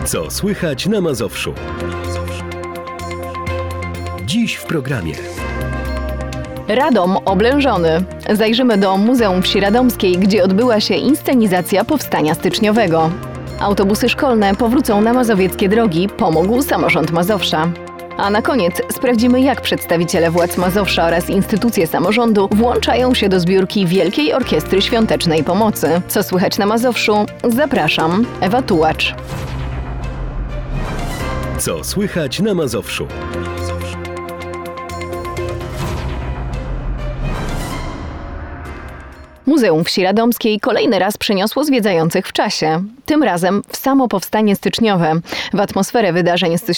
Co słychać na Mazowszu? Dziś w programie. Radom oblężony. Zajrzymy do Muzeum Wsi Radomskiej, gdzie odbyła się inscenizacja Powstania Styczniowego. Autobusy szkolne powrócą na mazowieckie drogi, pomógł samorząd Mazowsza. A na koniec sprawdzimy, jak przedstawiciele władz Mazowsza oraz instytucje samorządu włączają się do zbiórki Wielkiej Orkiestry Świątecznej Pomocy. Co słychać na Mazowszu? Zapraszam, Ewa Tułacz. Co słychać na Mazowszu? Muzeum Wsi Radomskiej kolejny raz przeniosło zwiedzających w czasie. Tym razem w samo powstanie styczniowe. W atmosferę wydarzeń z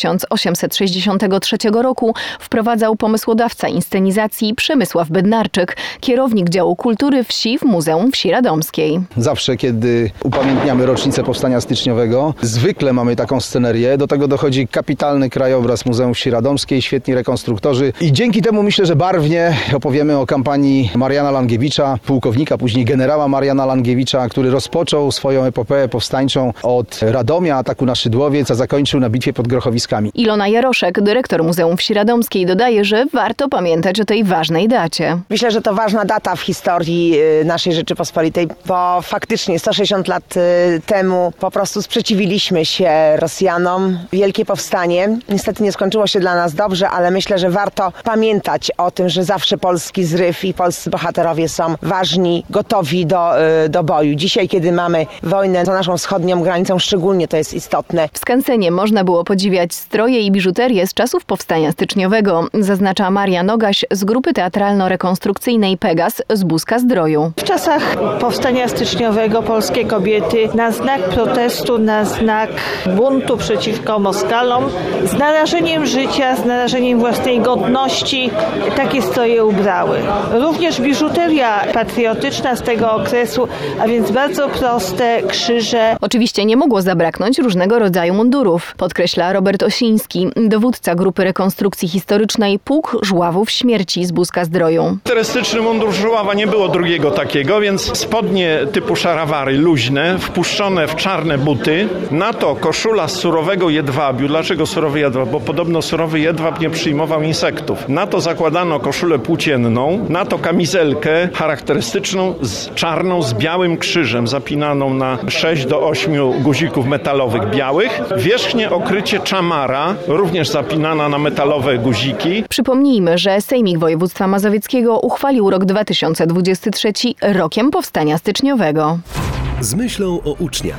1863 roku wprowadzał pomysłodawca inscenizacji Przemysław Bednarczyk, kierownik działu kultury wsi w Muzeum Wsi Radomskiej. Zawsze, kiedy upamiętniamy rocznicę powstania styczniowego, zwykle mamy taką scenerię. Do tego dochodzi kapitalny krajobraz Muzeum Wsi Radomskiej, świetni rekonstruktorzy. I dzięki temu myślę, że barwnie opowiemy o kampanii Mariana Langiewicza, pułkownika, później generała Mariana Langiewicza, który rozpoczął swoją epopeę powstańczą od Radomia, ataku na Szydłowiec, a zakończył na bitwie pod Grochowiskami. Ilona Jaroszek, dyrektor Muzeum Wsi Radomskiej, dodaje, że warto pamiętać o tej ważnej dacie. Myślę, że to ważna data w historii naszej Rzeczypospolitej, bo faktycznie 160 lat temu po prostu sprzeciwiliśmy się Rosjanom. Wielkie powstanie. Niestety nie skończyło się dla nas dobrze, ale myślę, że warto pamiętać o tym, że zawsze polski zryw i polscy bohaterowie są ważni, gotowi do boju. Dzisiaj, kiedy mamy wojnę za naszą wschodnią granicą, szczególnie to jest istotne. W skansenie można było podziwiać stroje i biżuterię z czasów powstania styczniowego, zaznacza Maria Nogaś z grupy teatralno-rekonstrukcyjnej Pegas z Buska-Zdroju. W czasach powstania styczniowego polskie kobiety na znak protestu, na znak buntu przeciwko Moskalom, z narażeniem życia, z narażeniem własnej godności takie stroje ubrały. Również biżuteria patriotyczna z tego okresu, a więc bardzo proste krzyże. Oczywiście nie mogło zabraknąć różnego rodzaju mundurów, podkreśla Robert Osiński, dowódca grupy rekonstrukcji historycznej Pułk Żławów Śmierci z Buska-Zdroju. Charakterystyczny mundur Żława, nie było drugiego takiego, więc spodnie typu szarawary luźne, wpuszczone w czarne buty, na to koszula z surowego jedwabiu. Dlaczego surowy jedwab? Bo podobno surowy jedwab nie przyjmował insektów. Na to zakładano koszulę płócienną, na to kamizelkę charakterystyczną czarną z białym krzyżem, zapinaną na 6 do 8 guzików metalowych białych. Wierzchnie okrycie czamara, również zapinana na metalowe guziki. Przypomnijmy, że Sejmik Województwa Mazowieckiego uchwalił rok 2023 rokiem powstania styczniowego. Z myślą o uczniach.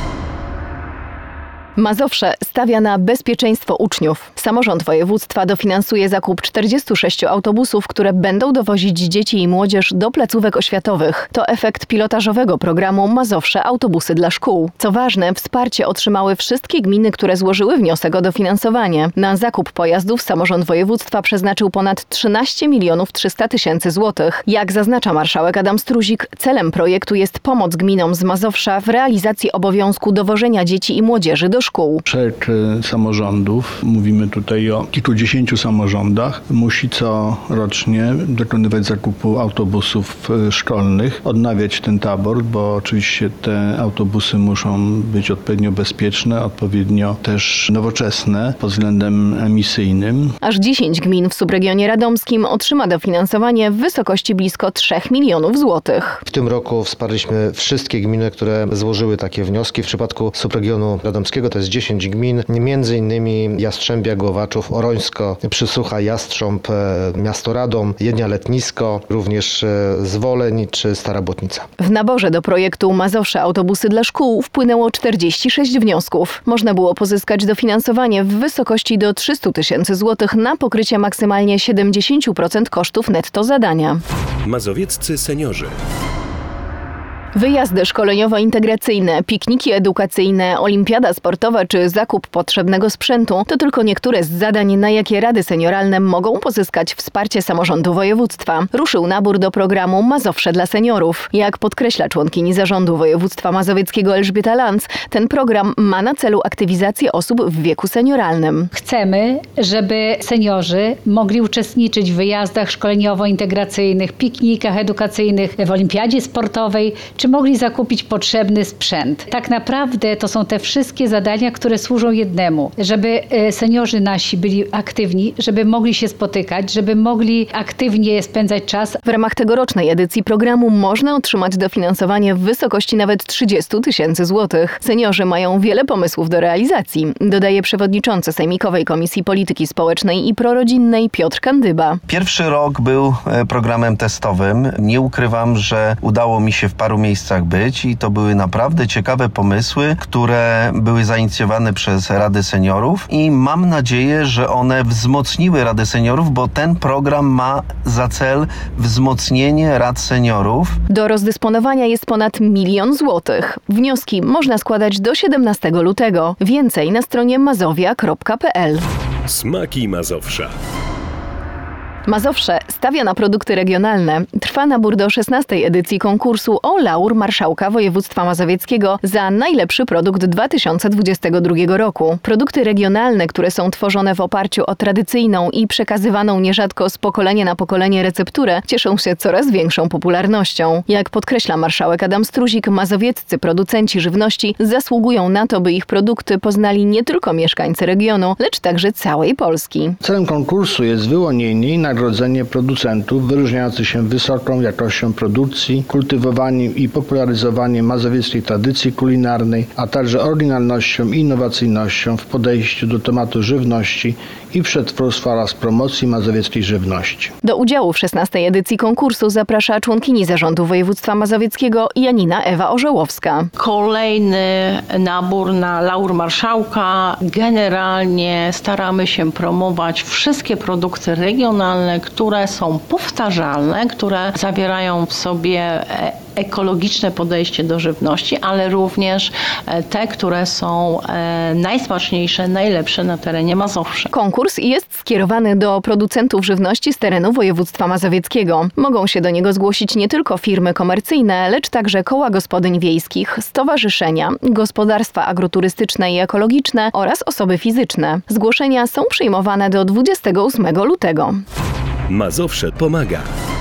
Mazowsze stawia na bezpieczeństwo uczniów. Samorząd województwa dofinansuje zakup 46 autobusów, które będą dowozić dzieci i młodzież do placówek oświatowych. To efekt pilotażowego programu Mazowsze Autobusy dla Szkół. Co ważne, wsparcie otrzymały wszystkie gminy, które złożyły wniosek o dofinansowanie. Na zakup pojazdów samorząd województwa przeznaczył ponad 13 300 000 złotych. Jak zaznacza marszałek Adam Struzik, celem projektu jest pomoc gminom z Mazowsza w realizacji obowiązku dowożenia dzieci i młodzieży do szkół. Szereg samorządów, mówimy tutaj o kilkudziesięciu samorządach, musi corocznie dokonywać zakupu autobusów szkolnych, odnawiać ten tabor, bo oczywiście te autobusy muszą być odpowiednio bezpieczne, odpowiednio też nowoczesne pod względem emisyjnym. Aż 10 gmin w subregionie radomskim otrzyma dofinansowanie w wysokości blisko 3 milionów złotych. W tym roku wsparliśmy wszystkie gminy, które złożyły takie wnioski. W przypadku subregionu radomskiego to jest 10 gmin, między innymi Jastrzębia, Głowaczów, Orońsko, Przysucha, Jastrząb, miasto Radom, Jednia Letnisko, również Zwoleń czy Stara Błotnica. W naborze do projektu Mazowsze Autobusy dla Szkół wpłynęło 46 wniosków. Można było pozyskać dofinansowanie w wysokości do 300 000 złotych na pokrycie maksymalnie 70% kosztów netto zadania. Mazowieccy seniorzy. Wyjazdy szkoleniowo-integracyjne, pikniki edukacyjne, olimpiada sportowa czy zakup potrzebnego sprzętu to tylko niektóre z zadań, na jakie rady senioralne mogą pozyskać wsparcie samorządu województwa. Ruszył nabór do programu Mazowsze dla seniorów. Jak podkreśla członkini zarządu województwa mazowieckiego Elżbieta Lanz, ten program ma na celu aktywizację osób w wieku senioralnym. Chcemy, żeby seniorzy mogli uczestniczyć w wyjazdach szkoleniowo-integracyjnych, piknikach edukacyjnych, w olimpiadzie sportowej czy czy mogli zakupić potrzebny sprzęt. Tak naprawdę to są te wszystkie zadania, które służą jednemu, żeby seniorzy nasi byli aktywni, żeby mogli się spotykać, żeby mogli aktywnie spędzać czas. W ramach tegorocznej edycji programu można otrzymać dofinansowanie w wysokości nawet 30 000 złotych. Seniorzy mają wiele pomysłów do realizacji, dodaje przewodniczący Sejmikowej Komisji Polityki Społecznej i Prorodzinnej Piotr Kandyba. Pierwszy rok był programem testowym. Nie ukrywam, że udało mi się w paru miejscach być i to były naprawdę ciekawe pomysły, które były zainicjowane przez Rady Seniorów i mam nadzieję, że one wzmocniły Rady Seniorów, bo ten program ma za cel wzmocnienie Rad Seniorów. Do rozdysponowania jest ponad 1 000 000 złotych. Wnioski można składać do 17 lutego. Więcej na stronie mazowia.pl. Smaki Mazowsza. Mazowsze stawia na produkty regionalne. Trwa nabór do 16. edycji konkursu o laur Marszałka Województwa Mazowieckiego za najlepszy produkt 2022 roku. Produkty regionalne, które są tworzone w oparciu o tradycyjną i przekazywaną nierzadko z pokolenia na pokolenie recepturę, cieszą się coraz większą popularnością. Jak podkreśla marszałek Adam Struzik, mazowieccy producenci żywności zasługują na to, by ich produkty poznali nie tylko mieszkańcy regionu, lecz także całej Polski. Celem konkursu jest wyłonienie i nagrodzenie producentów wyróżniających się wysoką jakością produkcji, kultywowaniem i popularyzowaniem mazowieckiej tradycji kulinarnej, a także oryginalnością i innowacyjnością w podejściu do tematu żywności i przetwórstwa oraz promocji mazowieckiej żywności. Do udziału w 16. edycji konkursu zaprasza członkini Zarządu Województwa Mazowieckiego Janina Ewa Orzełowska. Kolejny nabór na laur Marszałka. Generalnie staramy się promować wszystkie produkty regionalne, które są powtarzalne, które zawierają w sobie ekologiczne podejście do żywności, ale również te, które są najsmaczniejsze, najlepsze na terenie Mazowsza. Konkurs jest skierowany do producentów żywności z terenu województwa mazowieckiego. Mogą się do niego zgłosić nie tylko firmy komercyjne, lecz także koła gospodyń wiejskich, stowarzyszenia, gospodarstwa agroturystyczne i ekologiczne oraz osoby fizyczne. Zgłoszenia są przyjmowane do 28 lutego. Mazowsze pomaga.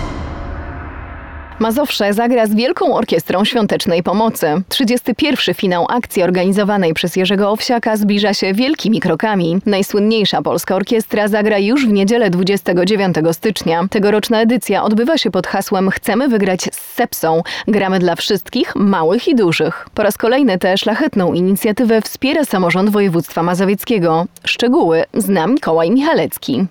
Mazowsze zagra z Wielką Orkiestrą Świątecznej Pomocy. 31. finał akcji organizowanej przez Jerzego Owsiaka zbliża się wielkimi krokami. Najsłynniejsza polska orkiestra zagra już w niedzielę 29 stycznia. Tegoroczna edycja odbywa się pod hasłem Chcemy wygrać z sepsą. Gramy dla wszystkich, małych i dużych. Po raz kolejny tę szlachetną inicjatywę wspiera samorząd województwa mazowieckiego. Szczegóły zna Mikołaj Michalecki.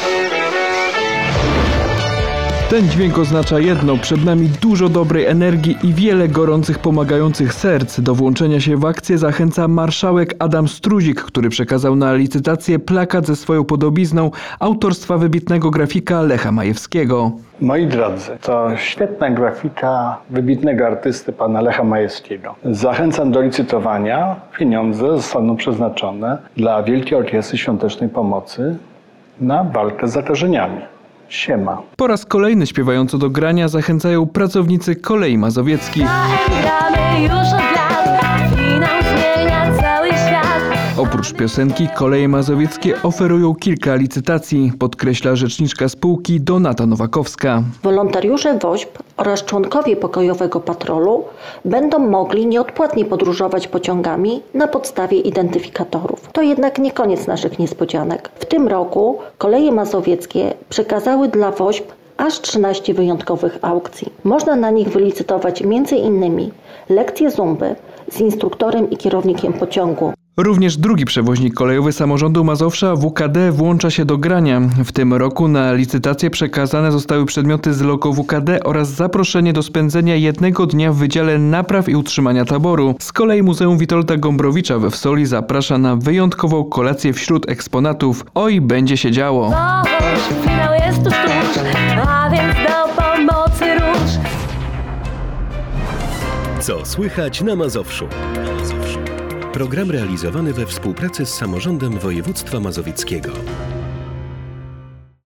Ten dźwięk oznacza jedno, przed nami dużo dobrej energii i wiele gorących, pomagających serc. Do włączenia się w akcję zachęca marszałek Adam Struzik, który przekazał na licytację plakat ze swoją podobizną autorstwa wybitnego grafika Lecha Majewskiego. Moi drodzy, to świetna grafika wybitnego artysty pana Lecha Majewskiego. Zachęcam do licytowania. Pieniądze zostaną przeznaczone dla Wielkiej Orkiestry Świątecznej Pomocy na walkę z zakażeniami. Siema. Po raz kolejny śpiewająco do grania zachęcają pracownicy Kolei Mazowieckich. Oprócz piosenki Koleje Mazowieckie oferują kilka licytacji, podkreśla rzeczniczka spółki Donata Nowakowska. Wolontariusze WOŚP oraz członkowie pokojowego patrolu będą mogli nieodpłatnie podróżować pociągami na podstawie identyfikatorów. To jednak nie koniec naszych niespodzianek. W tym roku Koleje Mazowieckie przekazały dla WOŚP aż 13 wyjątkowych aukcji. Można na nich wylicytować m.in. lekcje zumby z instruktorem i kierownikiem pociągu. Również drugi przewoźnik kolejowy samorządu Mazowsza, WKD, włącza się do grania. W tym roku na licytację przekazane zostały przedmioty z logo WKD oraz zaproszenie do spędzenia jednego dnia w Wydziale Napraw i Utrzymania Taboru. Z kolei Muzeum Witolda Gombrowicza we Wsoli zaprasza na wyjątkową kolację wśród eksponatów. Oj, będzie się działo! Finał jest tuż, a więc do pomocy róż. Co słychać na Mazowszu? Program realizowany we współpracy z samorządem województwa mazowieckiego.